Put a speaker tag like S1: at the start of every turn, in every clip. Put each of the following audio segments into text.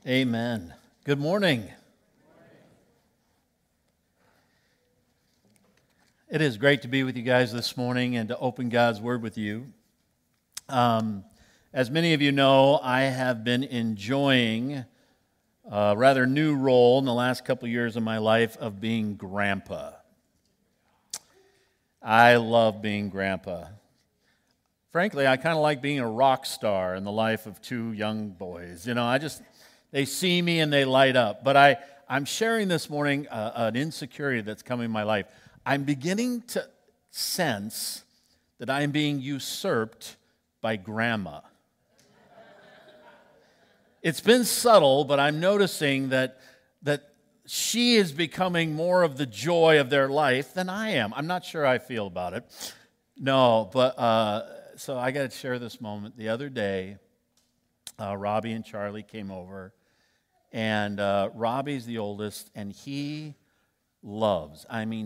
S1: Amen. Good morning. It is great to be with you guys this morning and to open God's Word with you. As many of you know, I have been enjoying a rather new role in the last couple years of my life of being grandpa. I love being grandpa. Frankly, I kind of like being a rock star in the life of two young boys. They see me and they light up. But I'm sharing this morning an insecurity that's coming in my life. I'm beginning to sense that I am being usurped by grandma. It's been subtle, but I'm noticing that she is becoming more of the joy of their life than I am. I'm not sure how I feel about it. No, but so I got to share this moment. The other day, Robbie and Charlie came over, and Robbie's the oldest, and he loves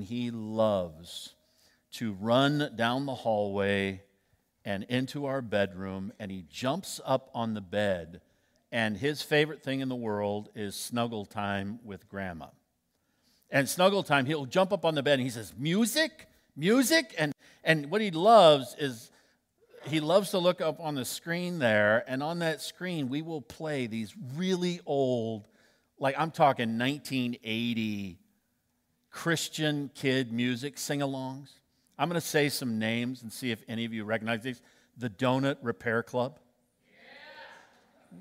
S1: to run down the hallway and into our bedroom, and he jumps up on the bed, and his favorite thing in the world is snuggle time with grandma. And snuggle time, he'll jump up on the bed, and he says, music, and what he loves is he loves to look up on the screen there, and on that screen, we will play these really old, like I'm talking 1980 Christian kid music sing-alongs. I'm going to say some names and see if any of you recognize these. The Donut Repair Club. Yeah.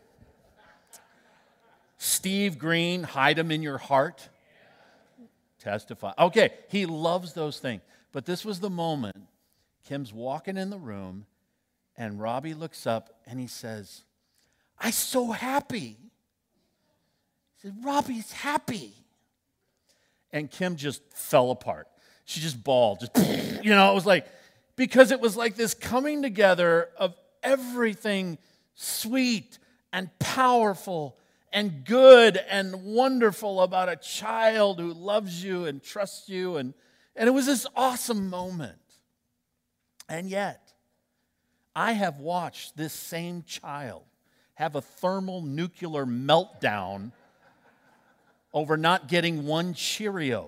S1: Steve Green, Hide 'Em in Your Heart. Yeah. Testify. Okay, he loves those things. But this was the moment. Kim's walking in the room, and Robbie looks up, and he says, I'm so happy. He said, Robbie's happy. And Kim just fell apart. She just bawled. It was like, because it was like this coming together of everything sweet and powerful and good and wonderful about a child who loves you and trusts you. And it was this awesome moment. And yet, I have watched this same child have a thermonuclear meltdown over not getting one Cheerio.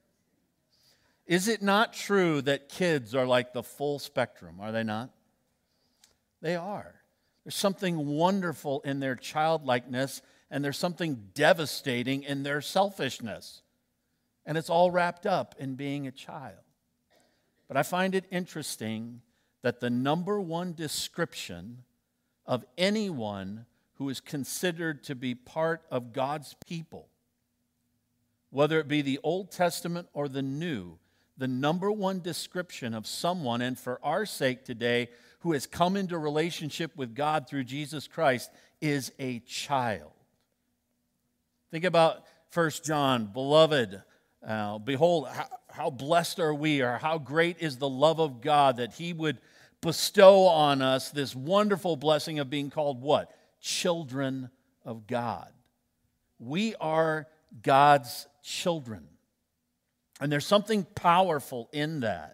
S1: Is it not true that kids are like the full spectrum? Are they not? They are. There's something wonderful in their childlikeness, and there's something devastating in their selfishness. And it's all wrapped up in being a child. But I find it interesting that the number one description of anyone who is considered to be part of God's people, whether it be the Old Testament or the New, the number one description of someone, and for our sake today, who has come into relationship with God through Jesus Christ, is a child. Think about 1 John, beloved, behold, how blessed are we, or how great is the love of God that He would bestow on us this wonderful blessing of being called what? Children of God. We are God's children. And there's something powerful in that.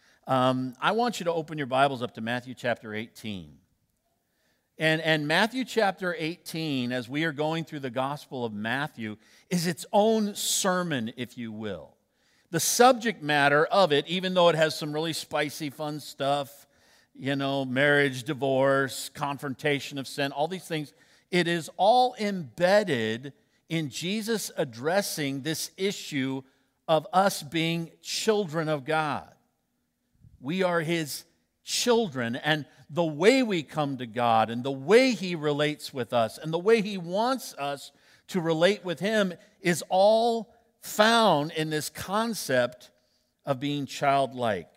S1: I want you to open your Bibles up to Matthew chapter 18. And Matthew chapter 18, as we are going through the Gospel of Matthew, is its own sermon, if you will. The subject matter of it, even though it has some really spicy, fun stuff, marriage, divorce, confrontation of sin, all these things, it is all embedded in Jesus addressing this issue of us being children of God. We are His children, and the way we come to God and the way He relates with us and the way He wants us to relate with Him is all found in this concept of being childlike.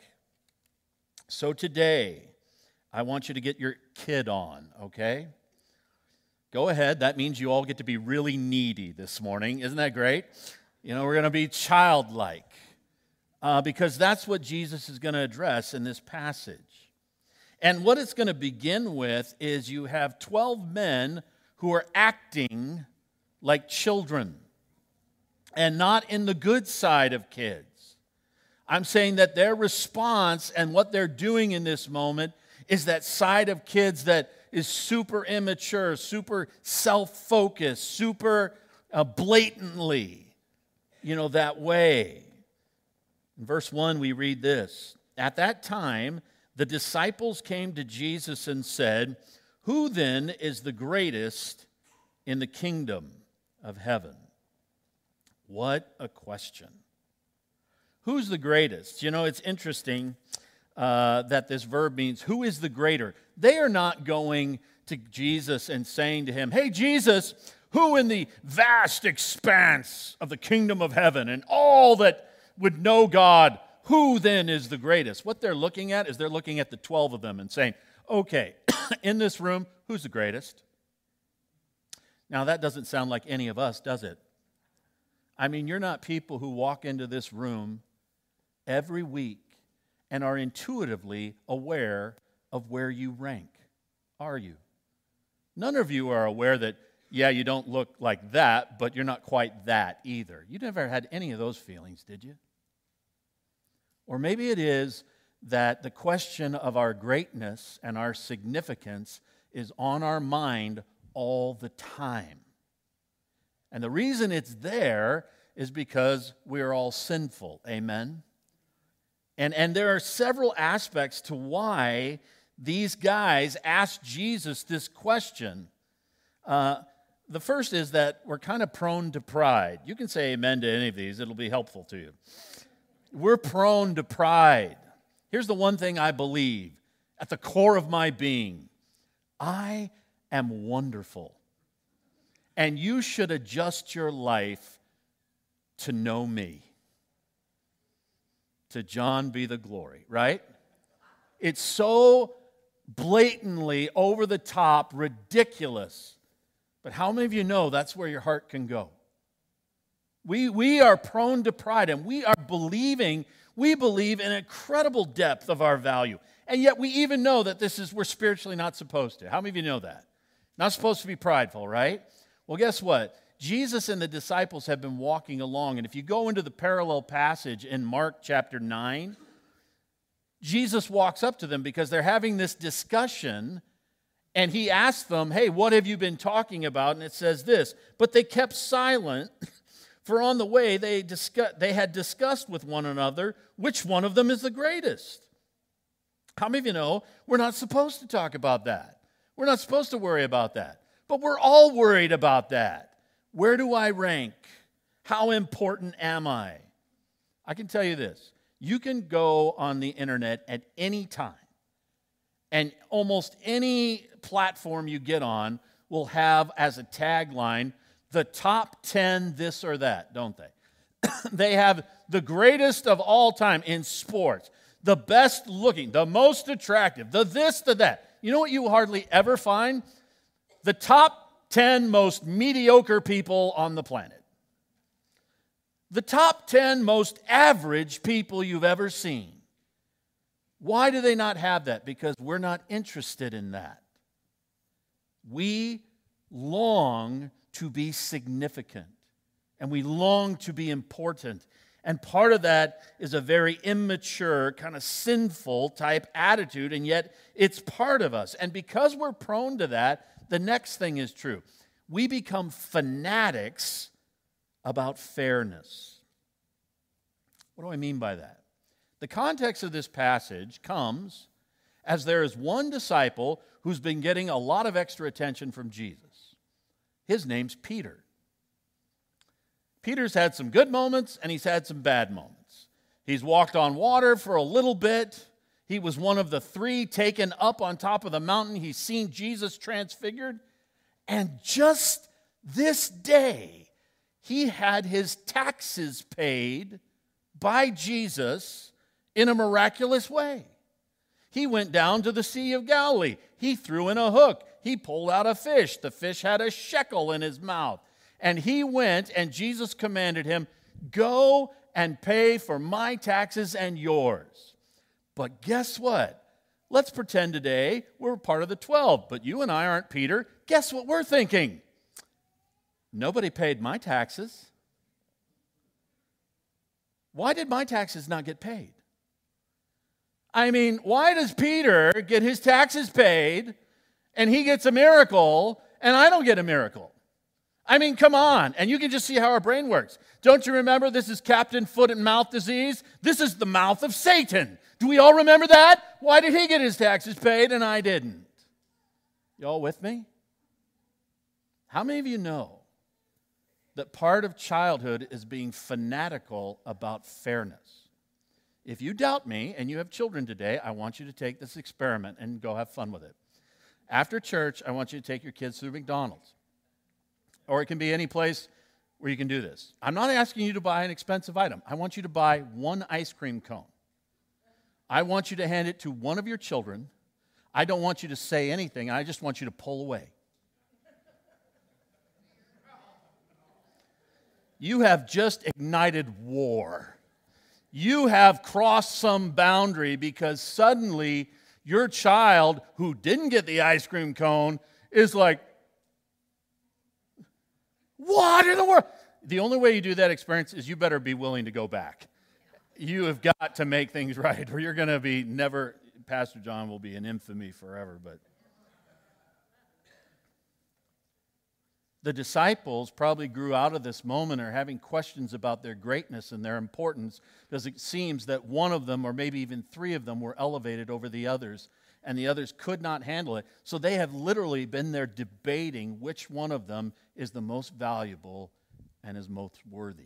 S1: So today, I want you to get your kid on, okay? Go ahead. That means you all get to be really needy this morning. Isn't that great? We're going to be childlike because that's what Jesus is going to address in this passage. And what it's going to begin with is you have 12 men who are acting like children and not in the good side of kids. I'm saying that their response and what they're doing in this moment is that side of kids that is super immature, super self-focused, super blatantly, that way. In verse 1, we read this. At that time, the disciples came to Jesus and said, "Who then is the greatest in the kingdom of heaven?" What a question. Who's the greatest? It's interesting that this verb means who is the greater. They are not going to Jesus and saying to him, "Hey, Jesus, who in the vast expanse of the kingdom of heaven and all that would know God, who then is the greatest?" What they're looking at is they're looking at the 12 of them and saying, "Okay, in this room, who's the greatest?" Now, that doesn't sound like any of us, does it? I mean, you're not people who walk into this room every week and are intuitively aware of where you rank, are you? None of you are aware that, yeah, you don't look like that, but you're not quite that either. You never had any of those feelings, did you? Or maybe it is that the question of our greatness and our significance is on our mind all the time. And the reason it's there is because we are all sinful. Amen? And there are several aspects to why these guys asked Jesus this question. The first is that we're kind of prone to pride. You can say amen to any of these. It'll be helpful to you. We're prone to pride. Here's the one thing I believe at the core of my being. I am wonderful. And you should adjust your life to know me. To John be the glory, right? It's so blatantly over the top, ridiculous. But how many of you know that's where your heart can go? We are prone to pride, and we believe in incredible depth of our value. And yet we even know that we're spiritually not supposed to. How many of you know that? Not supposed to be prideful, right? Well, guess what? Jesus and the disciples have been walking along, and if you go into the parallel passage in Mark chapter 9, Jesus walks up to them because they're having this discussion, and he asks them, "Hey, what have you been talking about?" And it says this, "But they kept silent, for on the way they had discussed with one another which one of them is the greatest." How many of you know we're not supposed to talk about that? We're not supposed to worry about that. But we're all worried about that. Where do I rank? How important am I? I can tell you this. You can go on the internet at any time, and almost any platform you get on will have as a tagline, the top 10 this or that, don't they? They have the greatest of all time in sports, the best looking, the most attractive, the this, the that. You know what you hardly ever find? The top 10 most mediocre people on the planet. The top 10 most average people you've ever seen. Why do they not have that? Because we're not interested in that. We long to be significant, and we long to be important. And part of that is a very immature, kind of sinful type attitude, and yet it's part of us. And because we're prone to that, the next thing is true. We become fanatics about fairness. What do I mean by that? The context of this passage comes as there is one disciple who's been getting a lot of extra attention from Jesus. His name's Peter. Peter's had some good moments and he's had some bad moments. He's walked on water for a little bit. He was one of the 3 taken up on top of the mountain. He's seen Jesus transfigured. And just this day, he had his taxes paid by Jesus in a miraculous way. He went down to the Sea of Galilee. He threw in a hook. He pulled out a fish. The fish had a shekel in his mouth. And he went, and Jesus commanded him, "Go and pay for my taxes and yours." But guess what? Let's pretend today we're part of the 12, but you and I aren't Peter. Guess what we're thinking? Nobody paid my taxes. Why did my taxes not get paid? I mean, why does Peter get his taxes paid And he gets a miracle, and I don't get a miracle. I mean, come on. And you can just see how our brain works. Don't you remember this is Captain Foot and Mouth disease? This is the mouth of Satan. Do we all remember that? Why did he get his taxes paid and I didn't? You all with me? How many of you know that part of childhood is being fanatical about fairness? If you doubt me and you have children today, I want you to take this experiment and go have fun with it. After church, I want you to take your kids through McDonald's. Or it can be any place where you can do this. I'm not asking you to buy an expensive item. I want you to buy one ice cream cone. I want you to hand it to one of your children. I don't want you to say anything. I just want you to pull away. You have just ignited war. You have crossed some boundary because suddenly your child who didn't get the ice cream cone is like, what in the world? The only way you do that experience is you better be willing to go back. You have got to make things right, or you're going to be never, Pastor John will be in infamy forever. But the disciples probably grew out of this moment or having questions about their greatness and their importance because it seems that one of them, or maybe even three of them, were elevated over the others, and the others could not handle it. So they have literally been there debating which one of them is the most valuable and is most worthy.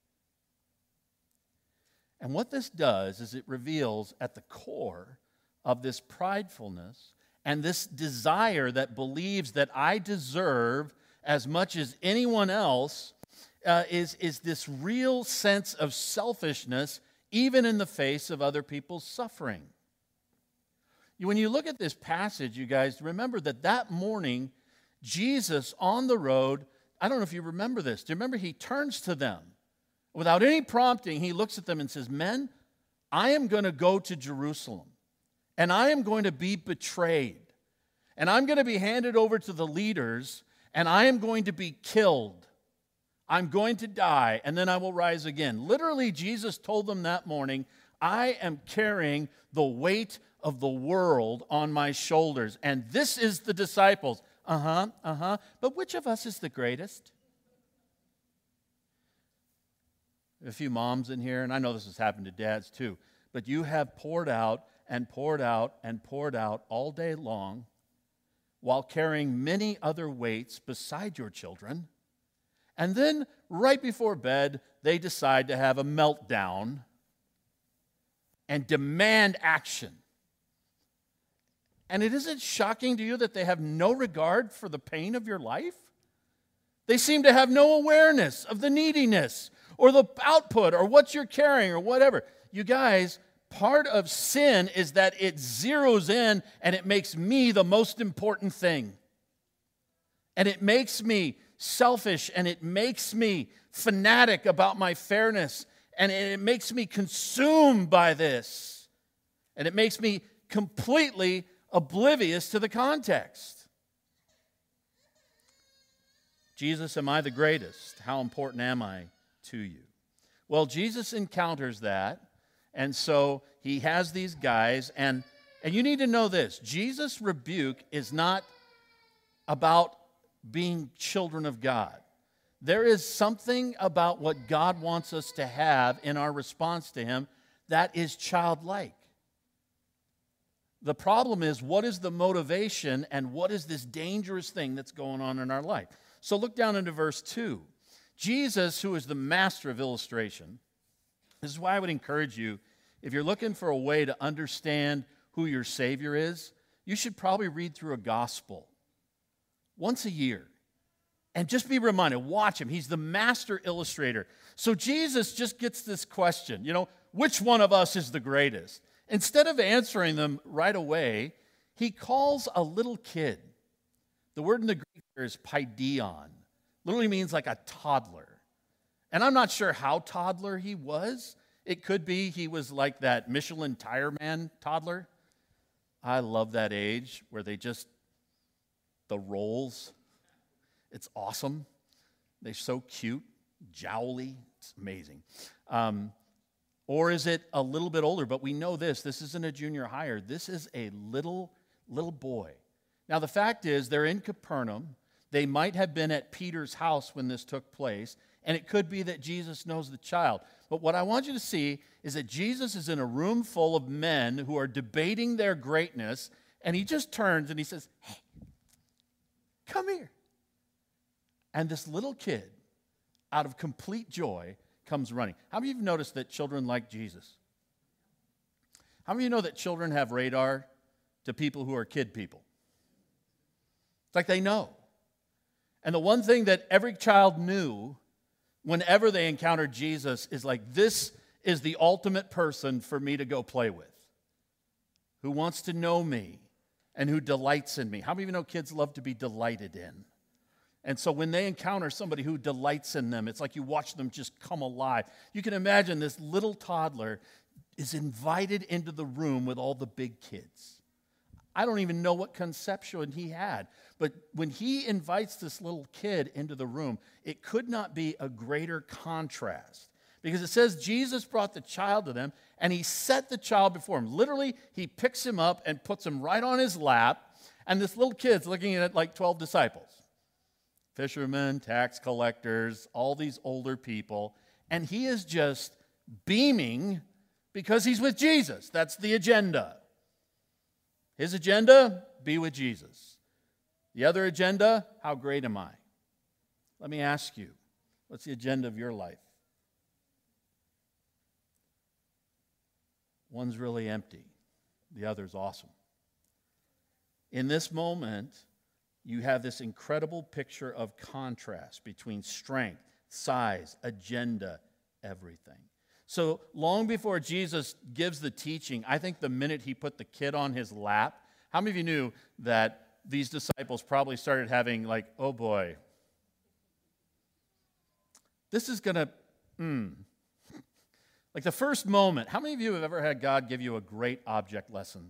S1: And what this does is it reveals at the core of this pridefulness and this desire that believes that I deserve as much as anyone else is this real sense of selfishness, even in the face of other people's suffering. When you look at this passage, you guys, remember that morning, Jesus on the road, I don't know if you remember this. Do you remember he turns to them? Without any prompting, he looks at them and says, men, I am going to go to Jerusalem, and I am going to be betrayed, and I'm going to be handed over to the leaders, and I am going to be killed. I'm going to die, and then I will rise again. Literally, Jesus told them that morning, I am carrying the weight of the world on my shoulders. And this is the disciples. But which of us is the greatest? A few moms in here, and I know this has happened to dads too, but you have poured out and poured out and poured out all day long while carrying many other weights beside your children. And then right before bed, they decide to have a meltdown and demand action. And it isn't shocking to you that they have no regard for the pain of your life? They seem to have no awareness of the neediness or the output or what you're carrying or whatever. You guys, part of sin is that it zeroes in and it makes me the most important thing. And it makes me selfish and it makes me fanatic about my fairness and it makes me consumed by this. And it makes me completely oblivious to the context. Jesus, am I the greatest? How important am I to you? Well, Jesus encounters that, and so he has these guys, and you need to know this. Jesus' rebuke is not about being children of God. There is something about what God wants us to have in our response to him that is childlike. The problem is, what is the motivation and what is this dangerous thing that's going on in our life? So look down into verse 2. Jesus, who is the master of illustration, this is why I would encourage you, if you're looking for a way to understand who your Savior is, you should probably read through a gospel once a year. And just be reminded, watch him. He's the master illustrator. So Jesus just gets this question, which one of us is the greatest? Instead of answering them right away, he calls a little kid. The word in the Greek here is paideon. Literally means like a toddler. And I'm not sure how toddler he was. It could be he was like that Michelin tire man toddler. I love that age where the rolls. It's awesome. They're so cute, jowly. It's amazing. Or is it a little bit older? But we know this isn't a junior higher. This is a little boy. Now, the fact is, they're in Capernaum. They might have been at Peter's house when this took place, and it could be that Jesus knows the child. But what I want you to see is that Jesus is in a room full of men who are debating their greatness, and he just turns and he says, "Hey, come here." And this little kid, out of complete joy, comes running. How many of you have noticed that children like Jesus? How many of you know that children have radar to people who are kid people? It's like they know. And the one thing that every child knew whenever they encountered Jesus is like, this is the ultimate person for me to go play with, who wants to know me and who delights in me. How many of you know kids love to be delighted in? And so when they encounter somebody who delights in them, it's like you watch them just come alive. You can imagine this little toddler is invited into the room with all the big kids. I don't even know what conception he had. But when he invites this little kid into the room, it could not be a greater contrast. Because it says Jesus brought the child to them, and he set the child before him. Literally, he picks him up and puts him right on his lap, and this little kid's looking at it like 12 disciples. Fishermen, tax collectors, all these older people. And he is just beaming because he's with Jesus. That's the agenda. His agenda, be with Jesus. The other agenda, how great am I? Let me ask you, what's the agenda of your life? One's really empty. The other's awesome. In this moment, you have this incredible picture of contrast between strength, size, agenda, everything. So long before Jesus gives the teaching, I think the minute he put the kid on his lap, how many of you knew that these disciples probably started having like, oh boy, this is going to, Like the first moment, how many of you have ever had God give you a great object lesson?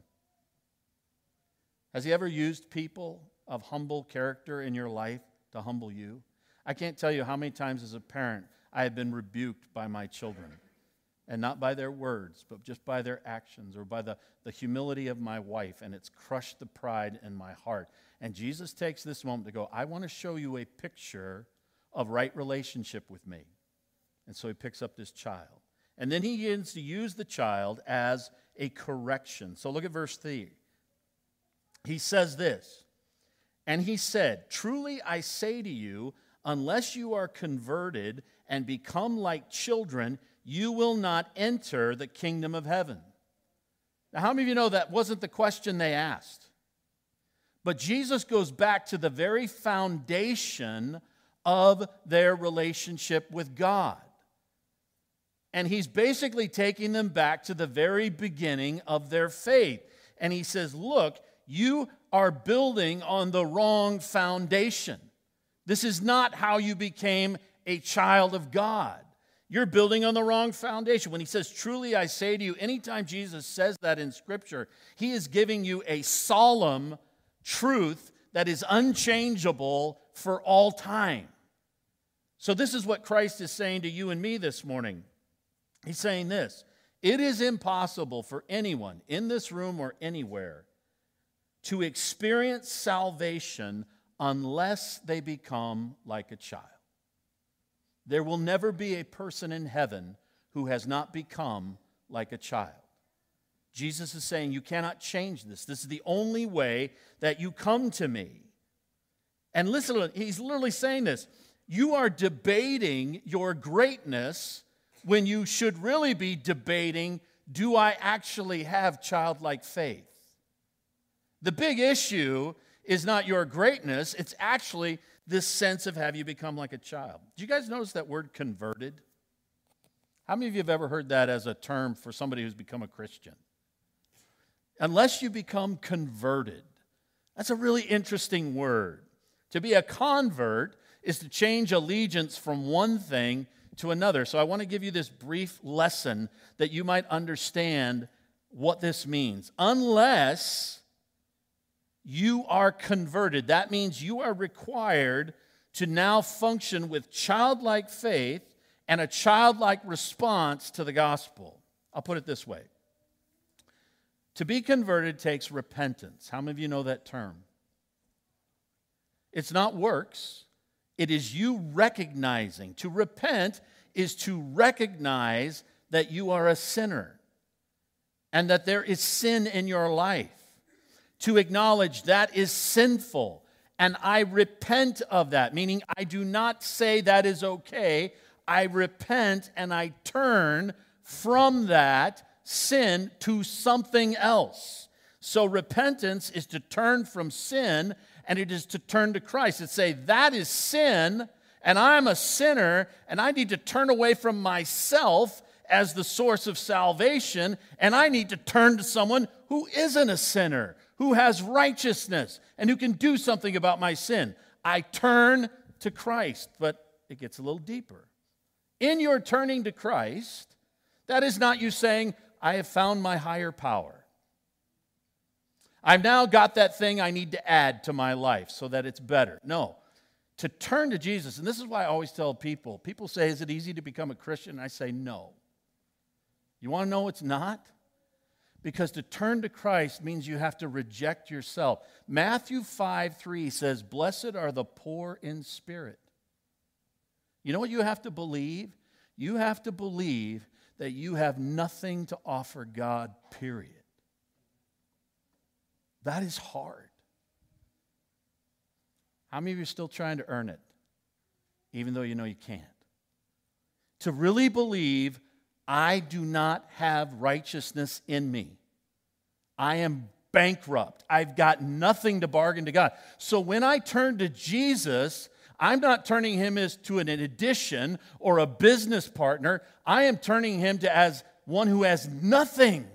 S1: Has he ever used people of humble character in your life to humble you? I can't tell you how many times as a parent I have been rebuked by my children. And not by their words, but just by their actions or by the humility of my wife. And it's crushed the pride in my heart. And Jesus takes this moment to go, I want to show you a picture of right relationship with me. And so he picks up this child. And then he begins to use the child as a correction. So look at verse 3. He says this, and he said, truly I say to you, unless you are converted and become like children, you will not enter the kingdom of heaven. Now, how many of you know that wasn't the question they asked? But Jesus goes back to the very foundation of their relationship with God. And he's basically taking them back to the very beginning of their faith. And he says, look, you are building on the wrong foundation. This is not how you became a child of God. You're building on the wrong foundation. When he says, truly I say to you, anytime Jesus says that in Scripture, he is giving you a solemn truth that is unchangeable for all time. So this is what Christ is saying to you and me this morning. He's saying this, it is impossible for anyone in this room or anywhere to experience salvation unless they become like a child. There will never be a person in heaven who has not become like a child. Jesus is saying you cannot change this. This is the only way that you come to me. And listen, he's literally saying this. You are debating your greatness when you should really be debating, do I actually have childlike faith? The big issue is not your greatness, it's actually this sense of have you become like a child. Did you guys notice that word converted? How many of you have ever heard that as a term for somebody who's become a Christian? Unless you become converted. That's a really interesting word. To be a convert is to change allegiance from one thing to another. So I want to give you this brief lesson that you might understand what this means. Unless you are converted, that means you are required to now function with childlike faith and a childlike response to the gospel. I'll put it this way. To be converted takes repentance. How many of you know that term? It's not works. It is you recognizing. To repent is to recognize that you are a sinner and that there is sin in your life. To acknowledge that is sinful and I repent of that, meaning I do not say that is okay. I repent and I turn from that sin to something else. So repentance is to turn from sin and it is to turn to Christ and say, that is sin and I'm a sinner and I need to turn away from myself as the source of salvation and I need to turn to someone who isn't a sinner, who has righteousness and who can do something about my sin. I turn to Christ, but it gets a little deeper. In your turning to Christ, that is not you saying, I have found my higher power. I've now got that thing I need to add to my life so that it's better. No. To turn to Jesus, and this is why I always tell people say, is it easy to become a Christian? I say, no. You want to know it's not? Because to turn to Christ means you have to reject yourself. Matthew 5:3 says, blessed are the poor in spirit. You know what you have to believe? You have to believe that you have nothing to offer God, period. That is hard. How many of you are still trying to earn it, even though you know you can't? To really believe, I do not have righteousness in me. I am bankrupt. I've got nothing to bargain to God. So when I turn to Jesus, I'm not turning him as to an addition or a business partner. I am turning him to as one who has nothing.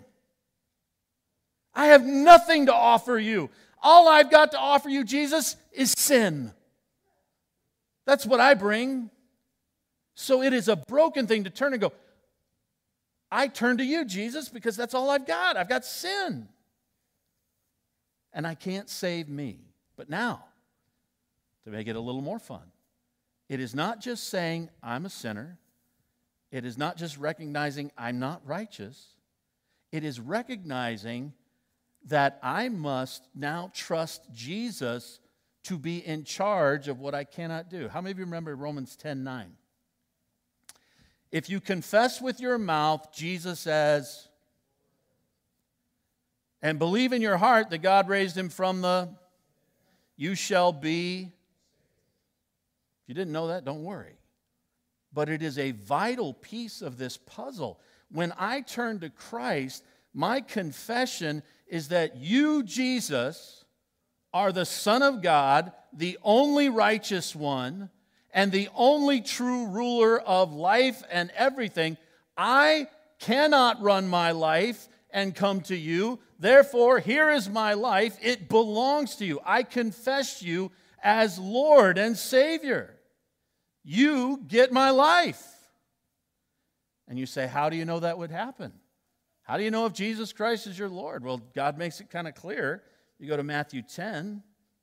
S1: I have nothing to offer you. All I've got to offer you, Jesus, is sin. That's what I bring. So it is a broken thing to turn and go, I turn to you, Jesus, because that's all I've got. I've got sin. And I can't save me. But now, to make it a little more fun, it is not just saying I'm a sinner. It is not just recognizing I'm not righteous. It is recognizing that I must now trust Jesus to be in charge of what I cannot do. How many of you remember Romans 10:9? If you confess with your mouth Jesus as, and believe in your heart that God raised him from the, you shall be. If you didn't know that, don't worry. But it is a vital piece of this puzzle. When I turn to Christ, my confession is that you, Jesus, are the Son of God, the only righteous one, and the only true ruler of life and everything. I cannot run my life and come to you. Therefore, here is my life. It belongs to you. I confess you as Lord and Savior. You get my life. And you say, how do you know that would happen? How do you know if Jesus Christ is your Lord? Well, God makes it kind of clear. You go to Matthew 10.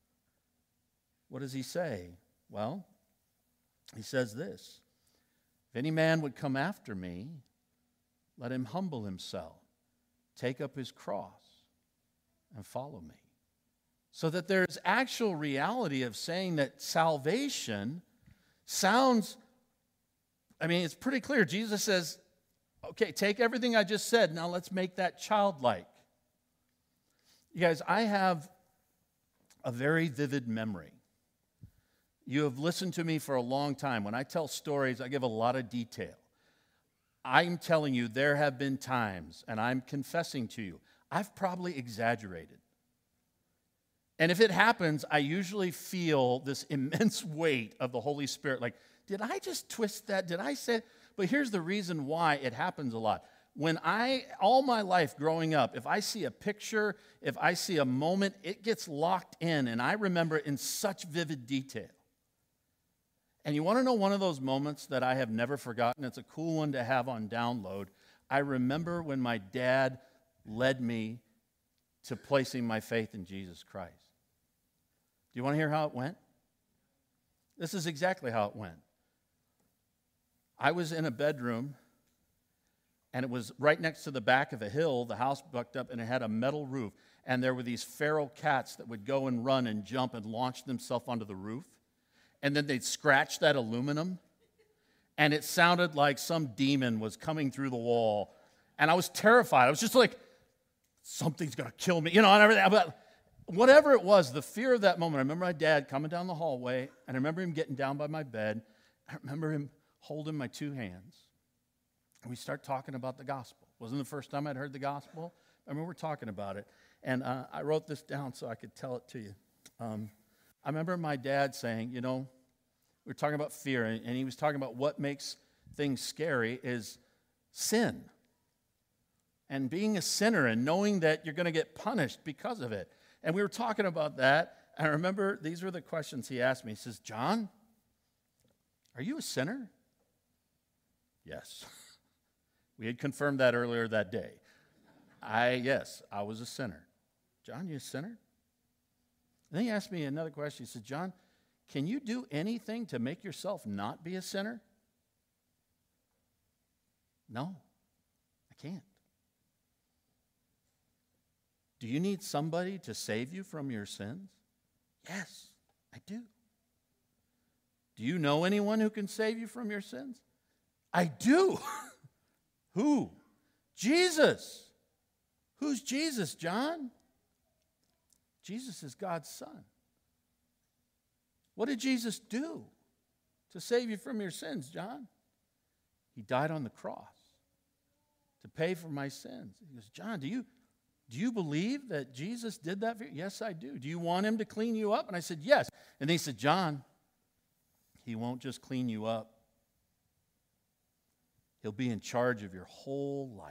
S1: What does he say? Well, he says this, if any man would come after me, let him humble himself, take up his cross, and follow me. So that there's actual reality of saying that salvation sounds, it's pretty clear. Jesus says, okay, take everything I just said, now let's make that childlike. You guys, I have a very vivid memory. You have listened to me for a long time. When I tell stories, I give a lot of detail. I'm telling you, there have been times, and I'm confessing to you, I've probably exaggerated. And if it happens, I usually feel this immense weight of the Holy Spirit. Like, did I just twist that? Did I say? But here's the reason why it happens a lot. When all my life growing up, if I see a picture, if I see a moment, it gets locked in, and I remember it in such vivid detail. And you want to know one of those moments that I have never forgotten? It's a cool one to have on download. I remember when my dad led me to placing my faith in Jesus Christ. Do you want to hear how it went? This is exactly how it went. I was in a bedroom, and it was right next to the back of a hill. The house bucked up, and it had a metal roof. And there were these feral cats that would go and run and jump and launch themselves onto the roof. And then they'd scratch that aluminum, and it sounded like some demon was coming through the wall. And I was terrified. I was just like, something's going to kill me, and everything. But whatever it was, the fear of that moment. I remember my dad coming down the hallway, and I remember him getting down by my bed. I remember him holding my two hands. And we start talking about the gospel. It wasn't the first time I'd heard the gospel. I remember talking about it. And I wrote this down so I could tell it to you. I remember my dad saying, we were talking about fear, and he was talking about what makes things scary is sin. And being a sinner and knowing that you're going to get punished because of it. And we were talking about that. And I remember these were the questions he asked me. He says, John, are you a sinner? Yes. We had confirmed that earlier that day. Yes, I was a sinner. John, you a sinner? And then he asked me another question. He said, John, can you do anything to make yourself not be a sinner? No, I can't. Do you need somebody to save you from your sins? Yes, I do. Do you know anyone who can save you from your sins? I do. Who? Jesus. Who's Jesus, John? Jesus is God's Son. What did Jesus do to save you from your sins, John? He died on the cross to pay for my sins. He goes, John, do you believe that Jesus did that for you? Yes, I do. Do you want him to clean you up? And I said, yes. And he said, John, he won't just clean you up. He'll be in charge of your whole life.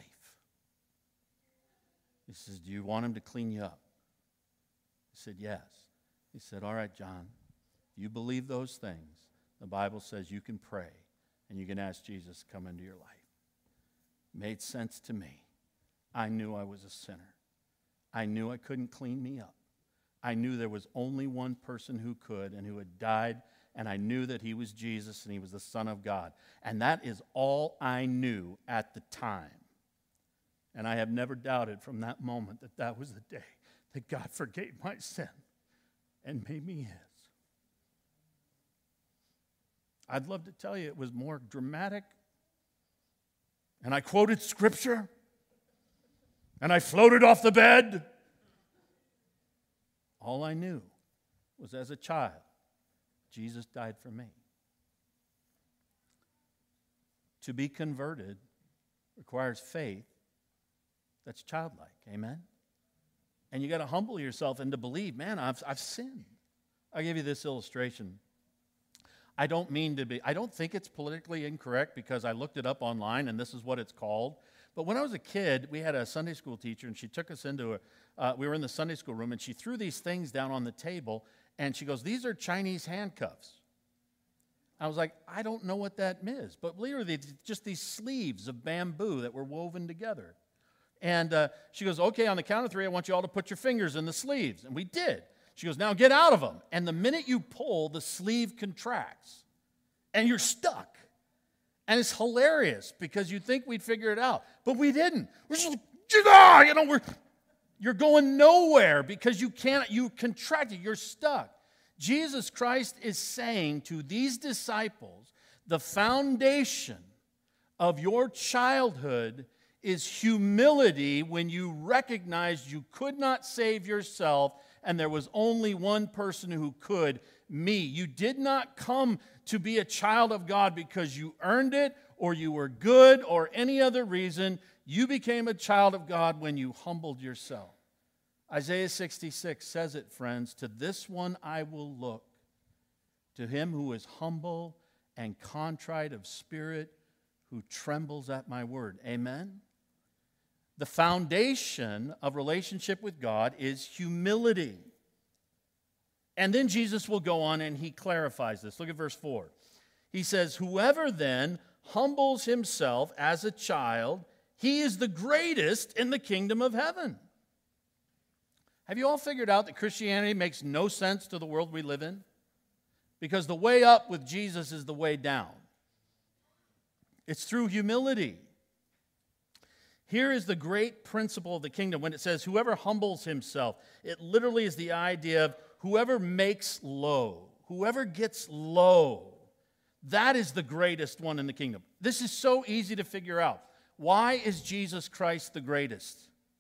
S1: He says, do you want him to clean you up? I said, yes. He said, all right, John, if you believe those things, the Bible says you can pray and you can ask Jesus to come into your life. Made sense to me. I knew I was a sinner. I knew I couldn't clean me up. I knew there was only one person who could and who had died, and I knew that he was Jesus and he was the Son of God. And that is all I knew at the time. And I have never doubted from that moment that that was the day that God forgave my sin and made me his. I'd love to tell you it was more dramatic. And I quoted scripture. And I floated off the bed. All I knew was as a child, Jesus died for me. To be converted requires faith that's childlike. Amen? And you got to humble yourself and to believe, man, I've sinned. I'll give you this illustration. I don't think it's politically incorrect because I looked it up online and this is what it's called. But when I was a kid, we had a Sunday school teacher and she took us into we were in the Sunday school room and she threw these things down on the table and she goes, these are Chinese handcuffs. I was like, I don't know what that is. But literally, just these sleeves of bamboo that were woven together. And she goes, okay, on the count of three, I want you all to put your fingers in the sleeves. And we did. She goes, now get out of them. And the minute you pull, the sleeve contracts. And you're stuck. And it's hilarious because you'd think we'd figure it out. But we didn't. We're just like, you're going nowhere because you contracted, you're stuck. Jesus Christ is saying to these disciples, the foundation of your childhood is humility when you recognized you could not save yourself and there was only one person who could, me. You did not come to be a child of God because you earned it or you were good or any other reason. You became a child of God when you humbled yourself. Isaiah 66 says it, friends, to this one I will look, to him who is humble and contrite of spirit, who trembles at my word. Amen? The foundation of relationship with God is humility. And then Jesus will go on and he clarifies this. Look at verse 4. He says, whoever then humbles himself as a child, he is the greatest in the kingdom of heaven. Have you all figured out that Christianity makes no sense to the world we live in? Because the way up with Jesus is the way down. It's through humility. Here is the great principle of the kingdom. When it says whoever humbles himself, it literally is the idea of whoever makes low, whoever gets low. That is the greatest one in the kingdom. This is so easy to figure out. Why is Jesus Christ the greatest?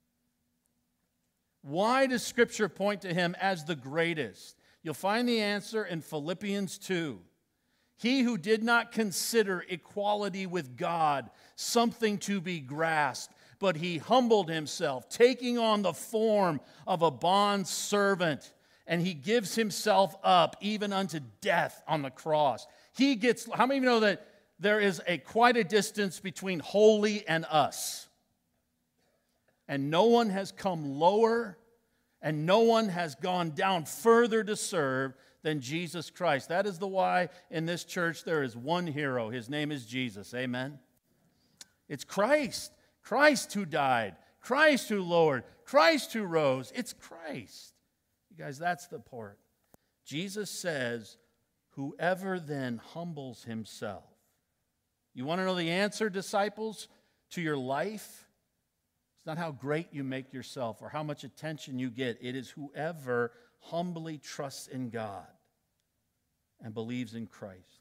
S1: Why does Scripture point to him as the greatest? You'll find the answer in Philippians 2. He who did not consider equality with God something to be grasped, but he humbled himself, taking on the form of a bond servant, and he gives himself up even unto death on the cross. How many of you know that there is quite a distance between holy and us? And no one has come lower, and no one has gone down further to serve than Jesus Christ. That is the why in this church there is one hero. His name is Jesus. Amen? It's Christ. Christ who died. Christ who lowered. Christ who rose. It's Christ. You guys, that's the part. Jesus says, whoever then humbles himself. You want to know the answer, disciples, to your life? It's not how great you make yourself or how much attention you get. It is whoever humbly trusts in God and believes in Christ.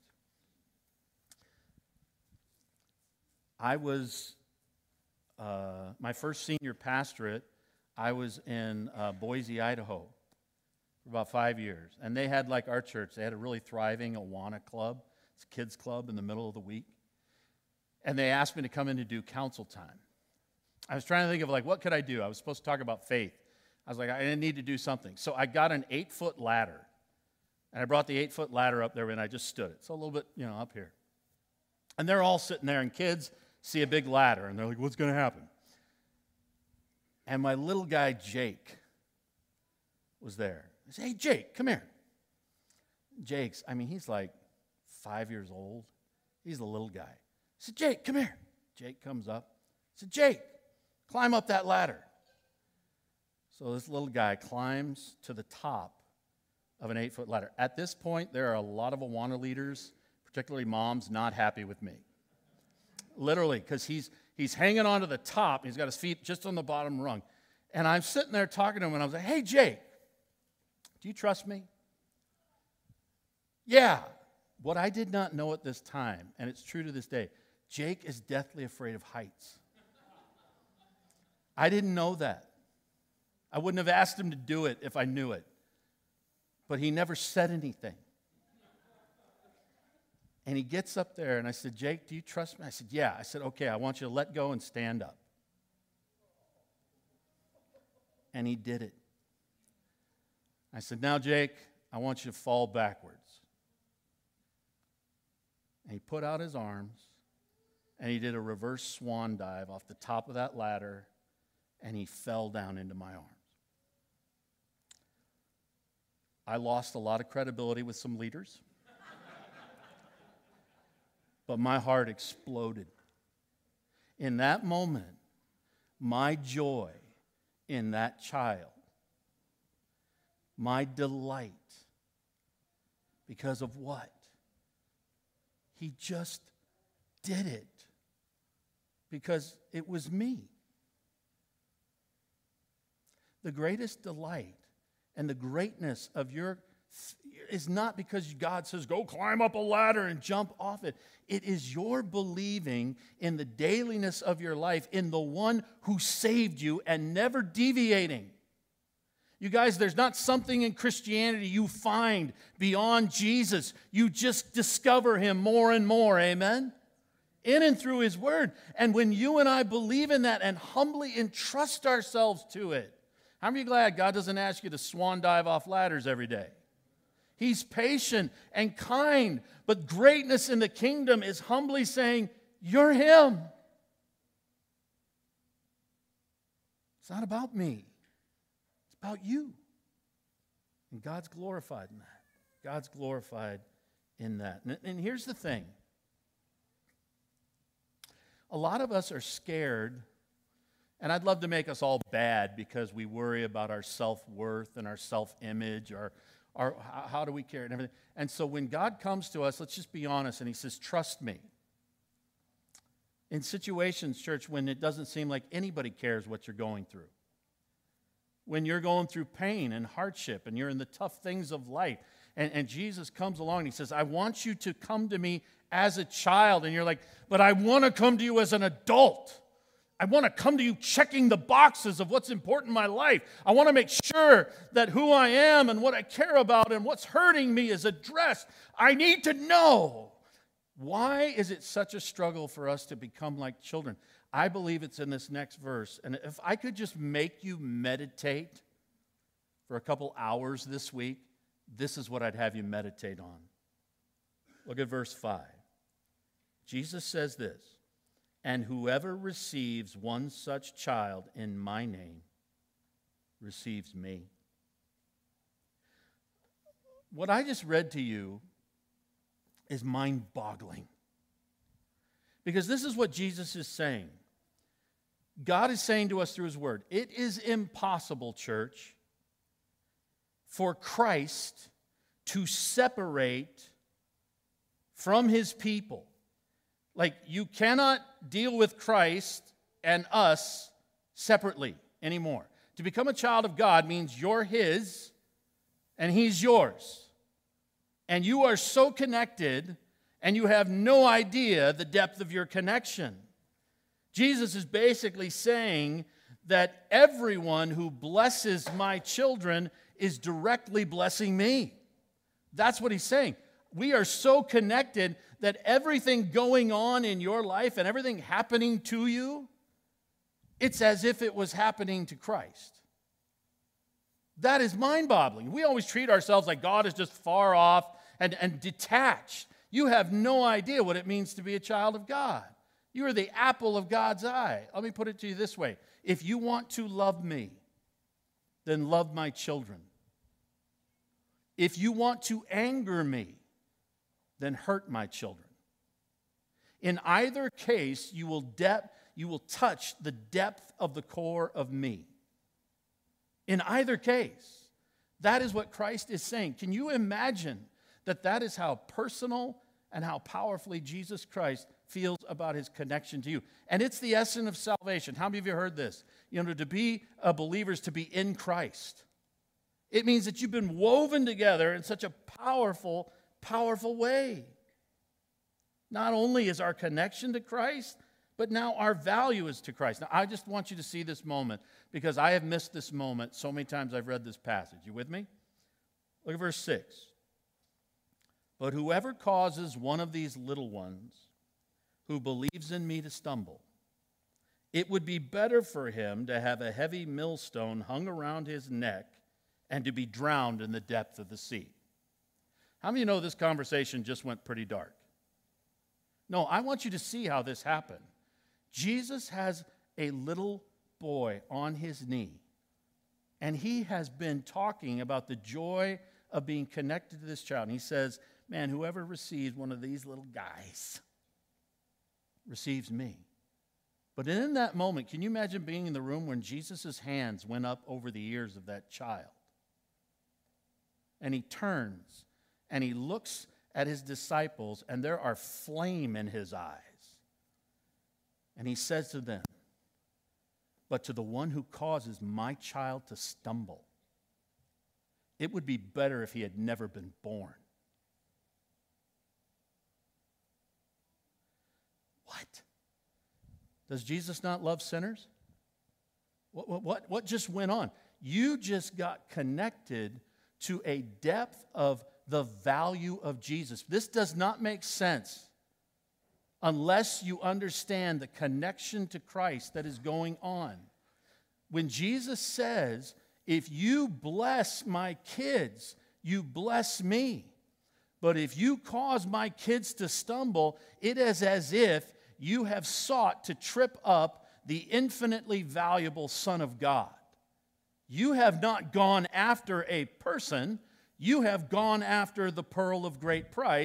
S1: I was, my first senior pastorate, I was in Boise, Idaho for about 5 years. And they had, like our church, they had a really thriving Awana club. It's a kids club in the middle of the week. And they asked me to come in to do council time. I was trying to think of, like, what could I do? I was supposed to talk about faith. I was like, I need to do something. So I got an 8-foot ladder. And I brought the 8-foot ladder up there, and I just stood it. So a little bit, up here. And they're all sitting there, and kids see a big ladder, and they're like, what's going to happen? And my little guy, Jake, was there. I said, hey, Jake, come here. Jake's, he's like 5 years old. He's a little guy. I said, Jake, come here. Jake comes up. I said, Jake, climb up that ladder. So this little guy climbs to the top of an 8-foot ladder. At this point, there are a lot of Awana leaders, particularly moms, not happy with me. Literally, because he's hanging onto the top. He's got his feet just on the bottom rung. And I'm sitting there talking to him, and I was like, hey, Jake, do you trust me? Yeah. What I did not know at this time, and it's true to this day, Jake is deathly afraid of heights. I didn't know that. I wouldn't have asked him to do it if I knew it. But he never said anything. And he gets up there, and I said, Jake, do you trust me? I said, yeah. I said, okay, I want you to let go and stand up. And he did it. I said, now, Jake, I want you to fall backwards. And he put out his arms, and he did a reverse swan dive off the top of that ladder, and he fell down into my arms. I lost a lot of credibility with some leaders, but my heart exploded. In that moment, my joy in that child, my delight, because of what? He just did it because it was me. The greatest delight and the greatness of your is not because God says, go climb up a ladder and jump off it. It is your believing in the dailiness of your life, in the one who saved you and never deviating. You guys, there's not something in Christianity you find beyond Jesus. You just discover him more and more, amen? In and through his word. And when you and I believe in that and humbly entrust ourselves to it, how many are glad God doesn't ask you to swan dive off ladders every day? He's patient and kind, but greatness in the kingdom is humbly saying, you're him. It's not about me. It's about you. And God's glorified in that. God's glorified in that. And here's the thing. A lot of us are scared, and I'd love to make us all bad because we worry about our self-worth and our self-image, or how do we care and everything. And so when God comes to us, let's just be honest, and he says, trust me. In situations, church, when it doesn't seem like anybody cares what you're going through. When you're going through pain and hardship and you're in the tough things of life. And Jesus comes along and he says, I want you to come to me as a child. And you're like, but I want to come to you as an adult. I want to come to you checking the boxes of what's important in my life. I want to make sure that who I am and what I care about and what's hurting me is addressed. I need to know. Why is it such a struggle for us to become like children? I believe it's in this next verse. And if I could just make you meditate for a couple hours this week, this is what I'd have you meditate on. Look at verse 5. Jesus says this, and whoever receives one such child in my name receives me. What I just read to you is mind-boggling. Because this is what Jesus is saying. God is saying to us through his word, it is impossible, church, for Christ to separate from his people. Like, you cannot deal with Christ and us separately anymore. To become a child of God means you're his and he's yours. And you are so connected and you have no idea the depth of your connection. Jesus is basically saying that everyone who blesses my children is directly blessing me. That's what he's saying. We are so connected that everything going on in your life and everything happening to you, it's as if it was happening to Christ. That is mind-boggling. We always treat ourselves like God is just far off and detached. You have no idea what it means to be a child of God. You are the apple of God's eye. Let me put it to you this way. If you want to love me, then love my children. If you want to anger me, then hurt my children. In either case, you will touch the depth of the core of me. In either case, that is what Christ is saying. Can you imagine that is how personal and how powerfully Jesus Christ feels about his connection to you? And it's the essence of salvation. How many of you heard this? You know, to be a believer is to be in Christ. It means that you've been woven together in such a powerful, powerful way. Not only is our connection to Christ, but now our value is to Christ. Now, I just want you to see this moment because I have missed this moment so many times I've read this passage. You with me? Look at verse 6. But whoever causes one of these little ones who believes in me to stumble, it would be better for him to have a heavy millstone hung around his neck and to be drowned in the depth of the sea. How many of you know this conversation just went pretty dark? No, I want you to see how this happened. Jesus has a little boy on his knee, and he has been talking about the joy of being connected to this child. And he says, man, whoever receives one of these little guys receives me. But in that moment, can you imagine being in the room when Jesus' hands went up over the ears of that child? And he turns and he looks at his disciples, and there are flame in his eyes. And he says to them, but to the one who causes my child to stumble, it would be better if he had never been born. What? Does Jesus not love sinners? What just went on? You just got connected to a depth of the value of Jesus. This does not make sense unless you understand the connection to Christ that is going on. When Jesus says, if you bless my kids, you bless me. But if you cause my kids to stumble, it is as if you have sought to trip up the infinitely valuable Son of God. You have not gone after a person. You have gone after the pearl of great price,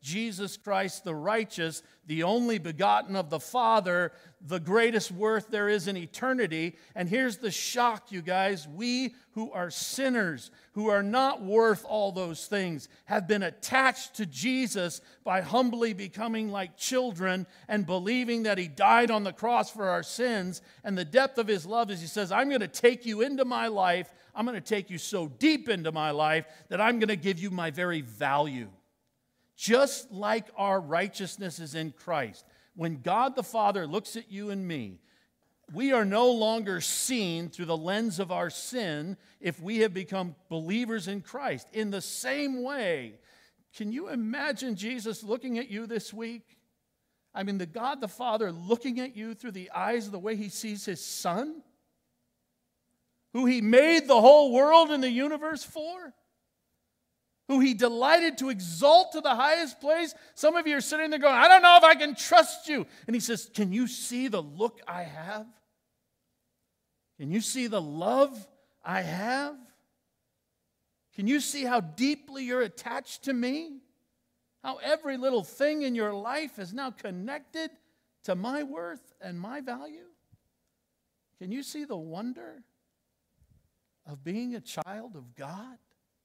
S1: Jesus Christ the righteous, the only begotten of the Father, the greatest worth there is in eternity. And here's the shock, you guys. We who are sinners, who are not worth all those things, have been attached to Jesus by humbly becoming like children and believing that He died on the cross for our sins. And the depth of His love is He says, I'm going to take you into my life. I'm going to take you so deep into my life that I'm going to give you my very value. Just like our righteousness is in Christ. When God the Father looks at you and me, we are no longer seen through the lens of our sin if we have become believers in Christ. In the same way, can you imagine Jesus looking at you this week? I mean, the God the Father looking at you through the eyes of the way He sees His Son, who He made the whole world and the universe for, who He delighted to exalt to the highest place. Some of you are sitting there going, I don't know if I can trust you. And He says, can you see the look I have? Can you see the love I have? Can you see how deeply you're attached to me? How every little thing in your life is now connected to my worth and my value? Can you see the wonder of being a child of God?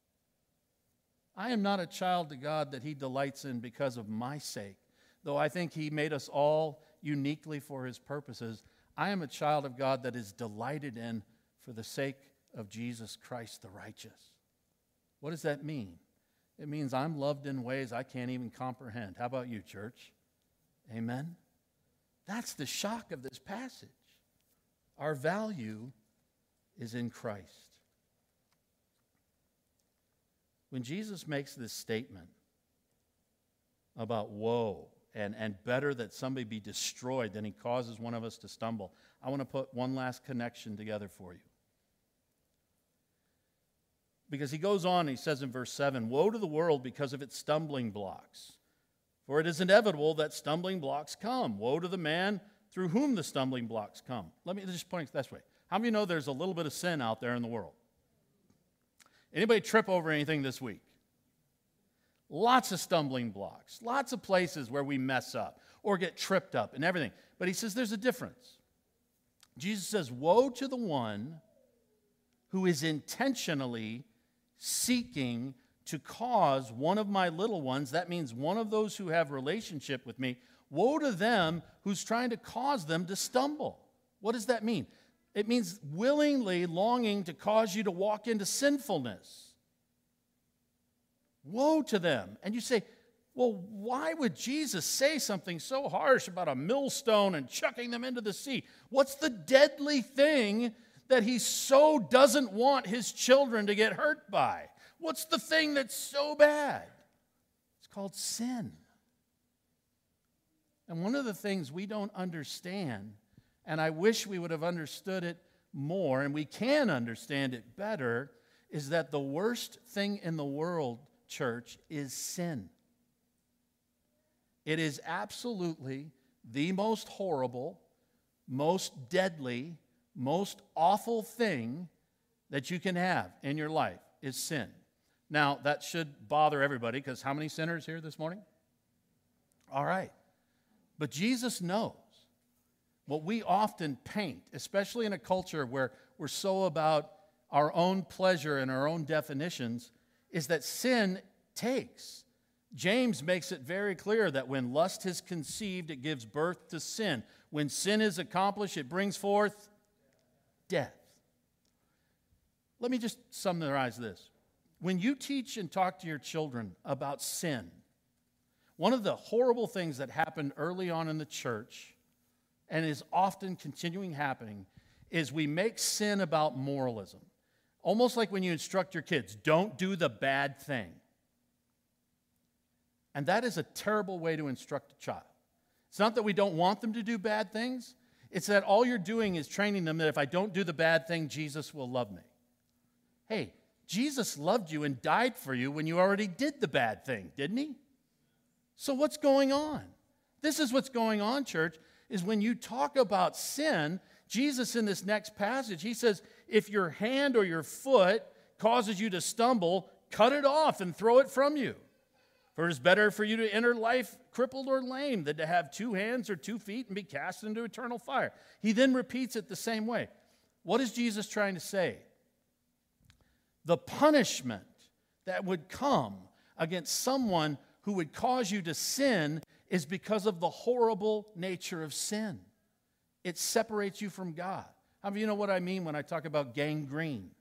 S1: I am not a child of God that He delights in because of my sake, though I think He made us all uniquely for His purposes. I am a child of God that is delighted in for the sake of Jesus Christ the righteous. What does that mean? It means I'm loved in ways I can't even comprehend. How about you, church? Amen? That's the shock of this passage. Our value is in Christ. When Jesus makes this statement about woe and better that somebody be destroyed than He causes one of us to stumble, I want to put one last connection together for you. Because He goes on, He says in verse 7, woe to the world because of its stumbling blocks. For it is inevitable that stumbling blocks come. Woe to the man through whom the stumbling blocks come. Let me just point it this way. How many of you know there's a little bit of sin out there in the world? Anybody trip over anything this week? Lots of stumbling blocks, lots of places where we mess up or get tripped up and everything. But He says there's a difference. Jesus says, woe to the one who is intentionally seeking to cause one of my little ones, that means one of those who have relationship with me, woe to them who's trying to cause them to stumble. What does that mean? It means willingly longing to cause you to walk into sinfulness. Woe to them. And you say, well, why would Jesus say something so harsh about a millstone and chucking them into the sea? What's the deadly thing that He so doesn't want His children to get hurt by? What's the thing that's so bad? It's called sin. And one of the things we don't understand, and I wish we would have understood it more, and we can understand it better, is that the worst thing in the world, church, is sin. It is absolutely the most horrible, most deadly, most awful thing that you can have in your life is sin. Now, that should bother everybody, because how many sinners here this morning? All right. But Jesus knows. What we often paint, especially in a culture where we're so about our own pleasure and our own definitions, is that sin takes. James makes it very clear that when lust is conceived, it gives birth to sin. When sin is accomplished, it brings forth death. Let me just summarize this. When you teach and talk to your children about sin, one of the horrible things that happened early on in the church and is often continuing happening is we make sin about moralism. Almost like when you instruct your kids, don't do the bad thing. And that is a terrible way to instruct a child. It's not that we don't want them to do bad things. It's that all you're doing is training them that if I don't do the bad thing, Jesus will love me. Hey, Jesus loved you and died for you when you already did the bad thing, didn't He? So what's going on? This is what's going on, church, is when you talk about sin, Jesus in this next passage, He says, if your hand or your foot causes you to stumble, cut it off and throw it from you. For it is better for you to enter life crippled or lame than to have 2 hands or 2 feet and be cast into eternal fire. He then repeats it the same way. What is Jesus trying to say? The punishment that would come against someone who would cause you to sin is because of the horrible nature of sin. It separates you from God. How many of you know what I mean when I talk about gangrene?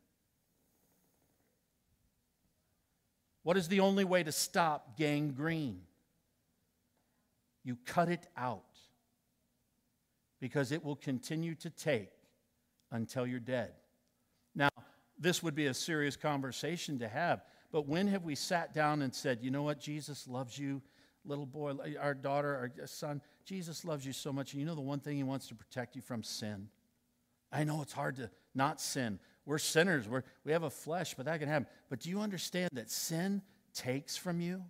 S1: What is the only way to stop gangrene? You cut it out, because it will continue to take until you're dead. Now, this would be a serious conversation to have, but when have we sat down and said, you know what, Jesus loves you, little boy, our daughter, our son, Jesus loves you so much, and you know the one thing he wants to protect you from? Sin. I know it's hard to not sin. We're sinners. We have a flesh, but that can happen. But do you understand that sin takes from you?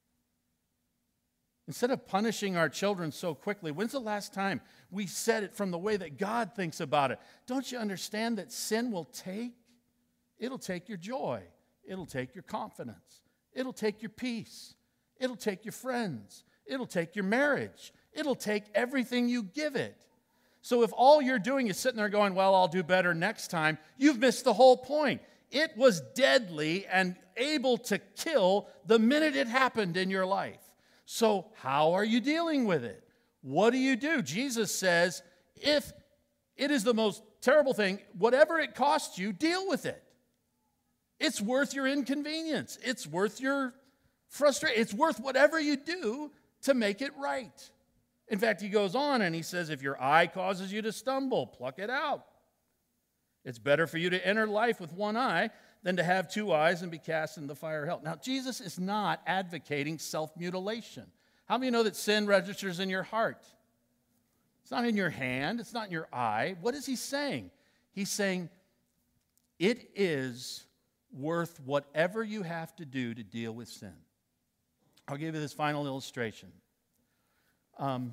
S1: Instead of punishing our children so quickly, when's the last time we said it from the way that God thinks about it? Don't you understand that sin will take? It'll take your joy. It'll take your confidence. It'll take your peace. It'll take your friends. It'll take your marriage. It'll take everything you give it. So if all you're doing is sitting there going, well, I'll do better next time, you've missed the whole point. It was deadly and able to kill the minute it happened in your life. So how are you dealing with it? What do? Jesus says, if it is the most terrible thing, whatever it costs you, deal with it. It's worth your inconvenience. It's worth your frustration. It's worth whatever you do to make it right. In fact, he goes on and he says, if your eye causes you to stumble, pluck it out. It's better for you to enter life with one eye than to have 2 eyes and be cast into the fire of hell. Now, Jesus is not advocating self-mutilation. How many know that sin registers in your heart? It's not in your hand. It's not in your eye. What is he saying? He's saying it is worth whatever you have to do to deal with sin. I'll give you this final illustration. I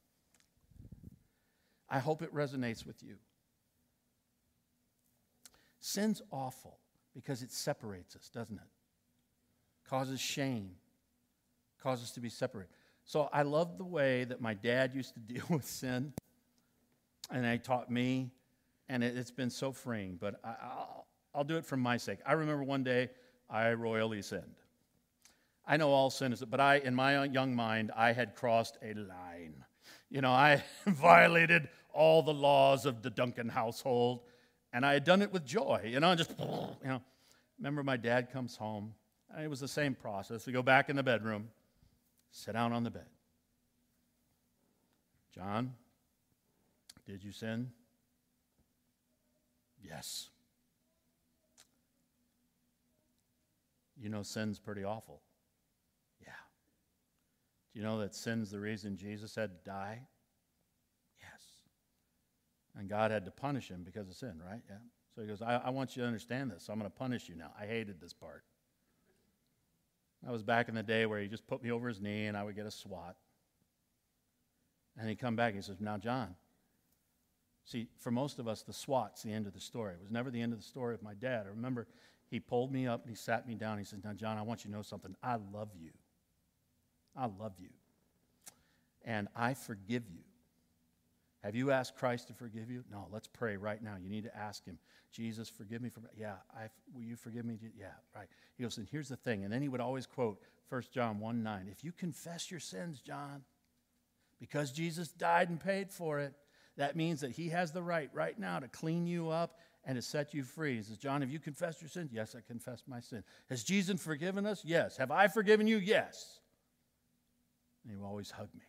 S1: hope it resonates with you. Sin's awful because it separates us, doesn't it? Causes shame, causes us to be separated. So I love the way that my dad used to deal with sin, and he taught me, and it's been so freeing, but I'll do it for my sake. I remember one day I royally sinned. I know all sin is, but in my young mind, I had crossed a line. You know, I violated all the laws of the Duncan household, and I had done it with joy. Remember my dad comes home, and it was the same process. We go back in the bedroom, sit down on the bed. John, did you sin? Yes. You know sin's pretty awful. Yeah. Do you know that sin's the reason Jesus had to die? Yes. And God had to punish him because of sin, right? Yeah. So he goes, I want you to understand this. So I'm going to punish you now. I hated this part. That was back in the day where he just put me over his knee and I would get a swat. And he'd come back and he says, now, John, see, for most of us, the swat's the end of the story. It was never the end of the story of my dad. I remember he pulled me up and he sat me down. He says, now, John, I want you to know something. I love you. I love you. And I forgive you. Have you asked Christ to forgive you? No, let's pray right now. You need to ask him, Jesus, forgive me. Will you forgive me? Yeah, right. He goes, and here's the thing. And then he would always quote 1 John 1:9. If you confess your sins, John, because Jesus died and paid for it, that means that he has the right now to clean you up and to set you free. He says, John, have you confessed your sins? Yes, I confess my sin. Has Jesus forgiven us? Yes. Have I forgiven you? Yes. And he would always hug me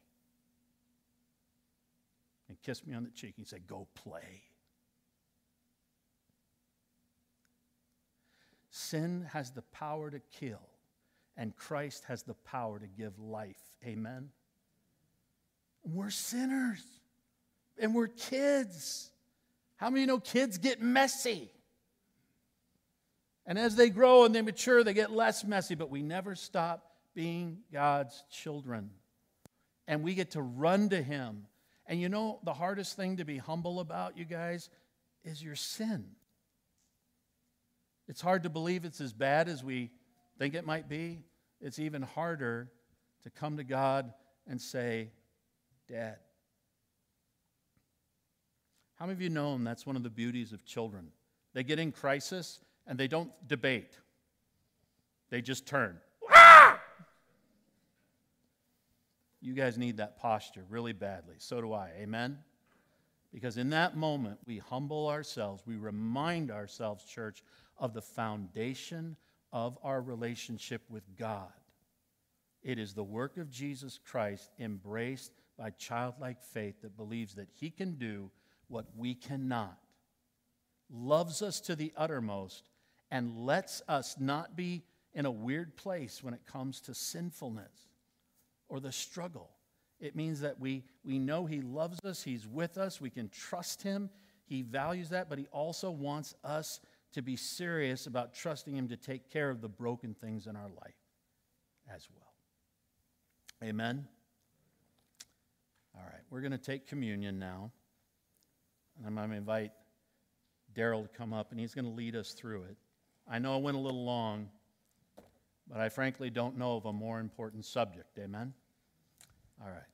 S1: and kiss me on the cheek. He said, go play. Sin has the power to kill, and Christ has the power to give life. Amen? We're sinners, and we're kids. How many know kids get messy? And as they grow and they mature, they get less messy, but we never stop being God's children. And we get to run to him. And you know, the hardest thing to be humble about, you guys, is your sin. It's hard to believe it's as bad as we think it might be. it's even harder to come to God and say, Dad. How many of you know that's one of the beauties of children? They get in crisis and they don't debate. They just turn. Ah! You guys need that posture really badly. So do I. Amen? Because in that moment, we humble ourselves. We remind ourselves, church, of the foundation of our relationship with God. It is the work of Jesus Christ embraced by childlike faith that believes that he can do what we cannot, loves us to the uttermost, and lets us not be in a weird place when it comes to sinfulness or the struggle. It means that we know he loves us, he's with us, we can trust him, he values that, but he also wants us to be serious about trusting him to take care of the broken things in our life as well. Amen? All right, we're going to take communion now. And I'm going to invite Daryl to come up, and he's going to lead us through it. I know I went a little long, but I frankly don't know of a more important subject. Amen? All right.